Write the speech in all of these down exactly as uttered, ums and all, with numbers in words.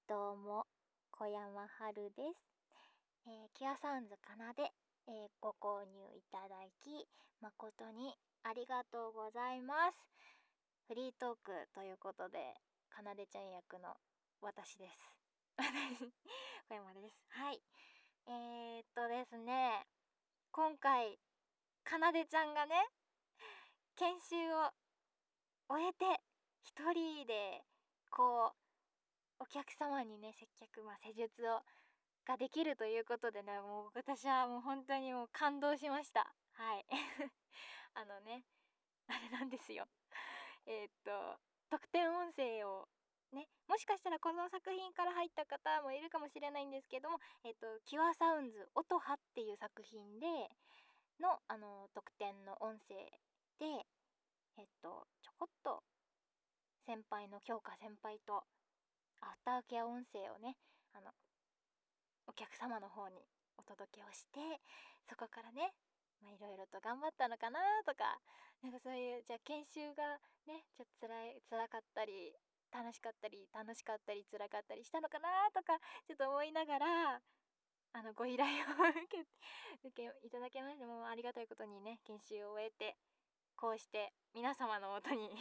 どうも、小山春です。えー、キュアサウンズかなで、えー、ご購入いただき、誠にありがとうございます。フリートークということで、かなでちゃん役の私です。小山です。はい。えー、っとですね、今回、かなでちゃんがね、研修を終えて、一人で、こう、お客様にね、接客、まあ、施術をができるということでね、もう私はもう本当にもう感動しました。はい。あのね、あれなんですよ。えーっと、特典音声をね、もしかしたらこの作品から入った方もいるかもしれないんですけども、えーっと、キュアサウンズ音羽っていう作品での、あの、特典の音声で、えーっと、ちょこっと先輩の京香先輩とアフターケア音声をね、あの、お客様の方にお届けをして、そこからね、まあいろいろと頑張ったのかなとか、なんかそういうじゃあ研修がね、ちょっと辛い辛かったり楽しかったり楽しかったり辛かったりしたのかなとかちょっと思いながら、あのご依頼を受け受けいただけまして、もうありがたいことにね、研修を終えてこうして皆様のもとに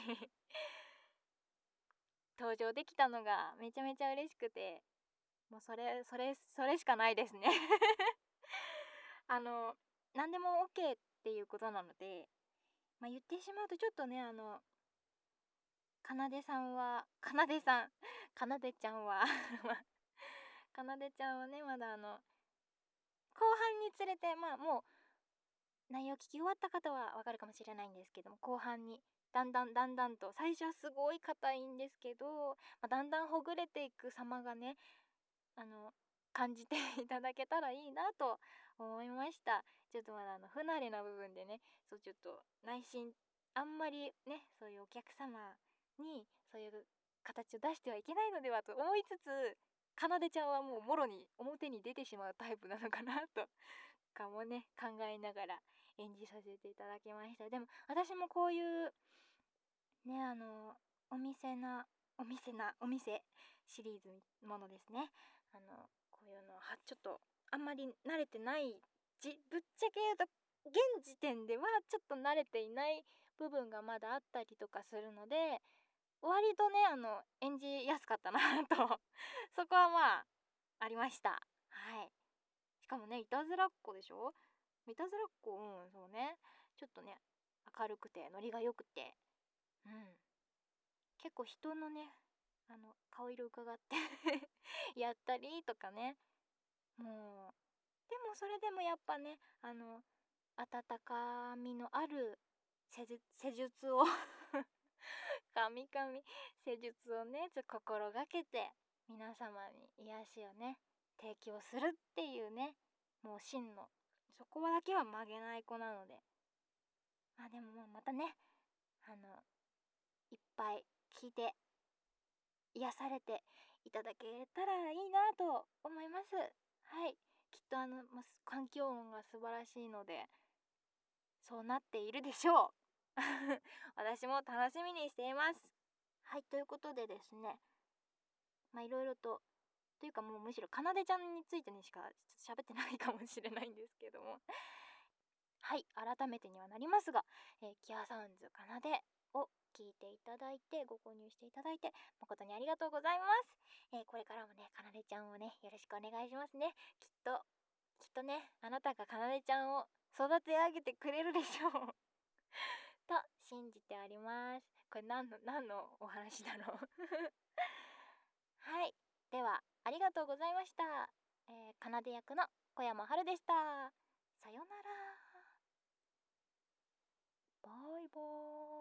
登場できたのがめちゃめちゃ嬉しくて、もうそれそれそれしかないですね。あの何でも オーケー っていうことなので、まあ、言ってしまうとちょっとね、あのかなでさんはかなでさんかなでちゃんはかなでちゃんはね、まだあの後半につれて、まあもう内容聞き終わった方はわかるかもしれないんですけども、後半にだんだんだんだんと、最初はすごい硬いんですけど、まあ、だんだんほぐれていく様がね、あの感じていただけたらいいなと思いました。ちょっとまだあの不慣れな部分でね、そうちょっと内心あんまりね、そういうお客様にそういう形を出してはいけないのではと思いつつ、かなでちゃんはもうもろに表に出てしまうタイプなのかなとかもね、考えながら演じさせていただきました。でも私もこういうね、あのお店なお店なお店シリーズものですね、あのこういうのはちょっとあんまり慣れてないじぶっちゃけ言うと現時点ではちょっと慣れていない部分がまだあったりとかするので、割とね、あの演じやすかったなとそこはまあありました。はい。しかもね、いたずらっ子でしょ。いたずらっ子、うんそうね、ちょっとね明るくてノリが良くて、うん結構人のね、あの顔色伺ってやったりとかね、もうでもそれでもやっぱね、あの温かみのある施術施術をカミカミ施術をね、ちょっと心がけて皆様に癒しをね提供するっていうね、もう真のそこだけは曲げない子なので、あでももうまたね、あのいっぱい聞いて癒されていただけたらいいなと思います。はい、きっとあの環境音が素晴らしいのでそうなっているでしょう。私も楽しみにしています。はい、ということでですね、まあいろいろとというかもうむしろかなでちゃんについてにしか喋ってないかもしれないんですけども、はい、改めてにはなりますが、えー、キアサウンズかなでを聞いていただいてご購入していただいて誠にありがとうございます。えー、これからもねかなでちゃんをねよろしくお願いしますね。きっときっとね、あなたがかなでちゃんを育て上げてくれるでしょうと信じております。これ何の何のお話だろうはい、ではありがとうございました。えー、かなで役の小山春でした。さよなら。バイバーイ。